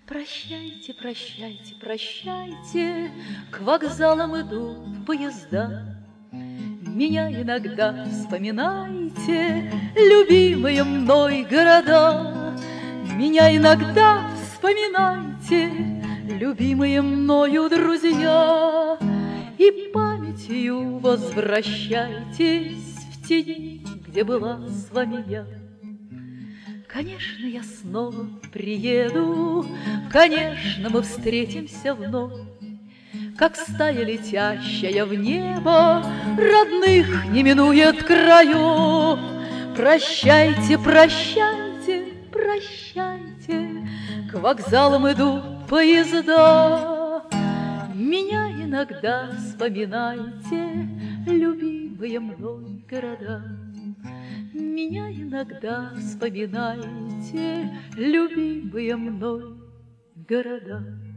Прощайте, прощайте, прощайте, к вокзалам идут поезда. Меня иногда вспоминайте, любимые мной города. Меня иногда вспоминайте, любимые мною друзья. И памятью возвращайтесь в те дни, где была с вами я. Конечно, я снова приеду, конечно, мы встретимся вновь, как стая, летящая в небо, родных не минует краев. Прощайте, прощайте, прощайте, к вокзалам идут поезда. Меня иногда вспоминайте, любимые мной города. Меня иногда вспоминайте, любимые мной города.